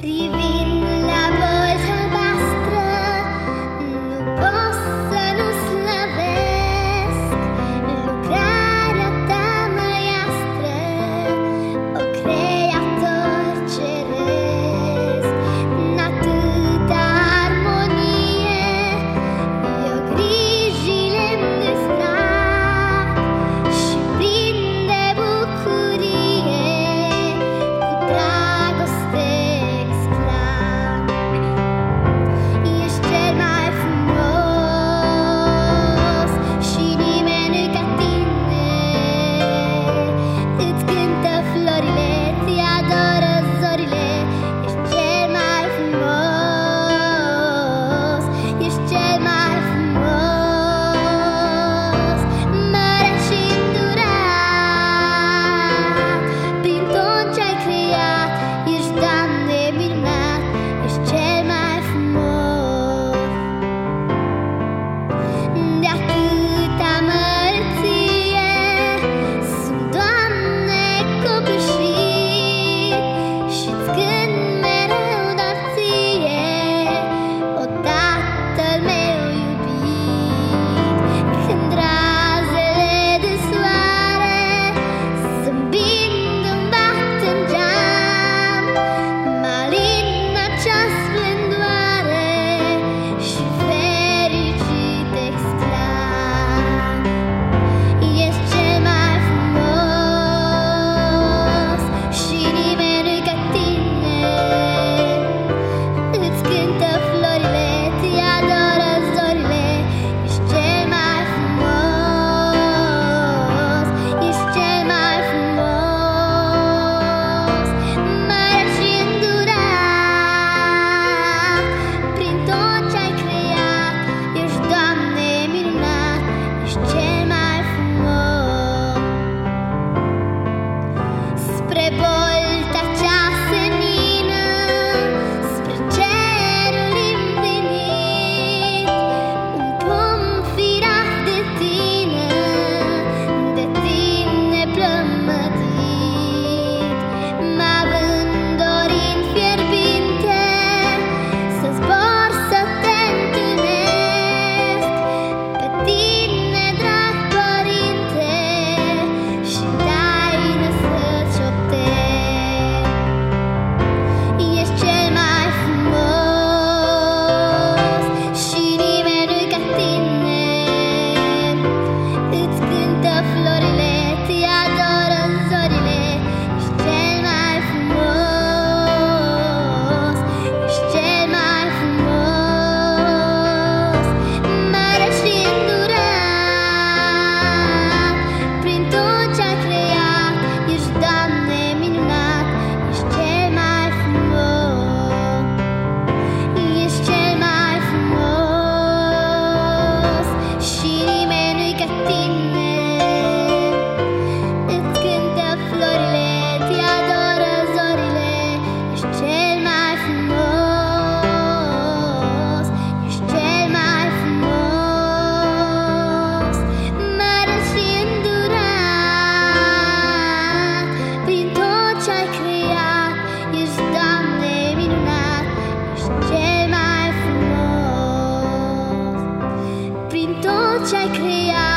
Privind la bolta albastră, nu pot să nu slăvesc lucrarea ta măiastră, o creator ceresc. În atâta armonie, eu grijile-mi distrag și plin de bucurie, cu dragoste exclam. Ești cel mai frumos și nimeni nu-i ca tine. Îți cântă florile, ți adoră zorile. Ești cel mai frumos, ești cel mai frumos, măreț și îndurat. Prin tot ce-ai creat, ești, Doamne, minunat. Ești cel mai frumos. De atâta măreție sunt, Doamne, copleșit și-ți cânt mereu doar ție, o Tatăl meu iubit. Când razele de soare zâmbind îmi bat în geam, mă alin acea splendoare și fericit exclam. Ești cel mai frumos și nimeni nu-i ca tine. Îți cântă florile, ți adoră zorile. Ești cel mai frumos, ești cel mai frumos, măreț și îndurat. Prin tot ce-ai creat, ești, Doamne, minunat. Ești cel mai frumos. Spre bolta cea senină, spre cerul împlinit, un pom firav de tine plămădit. M-având dorit fierbinte să zbor, să te întâlnesc, pe tine, drag Părinte, și în taină să-ți șoptesc. Ești cel mai frumos și nimeni nu-i ca tine. Îți cântă florile, ți adoră zorile. Ești cel mai frumos, ești cel mai frumos, măreț și îndurat. Prin tot ce-ai creat, ești, Doamne, minunat. Ești cel mai frumos, ești cel mai frumos și nimeni nu-i ca tine. Îți cântă florile, ți adoră zorile. Ești cel mai frumos, ești cel mai frumos, măreț și îndurat. Prin tot ce-ai creat, ești, Doamne, minunat. Ești cel mai frumos. Prin tot ce-ai creat,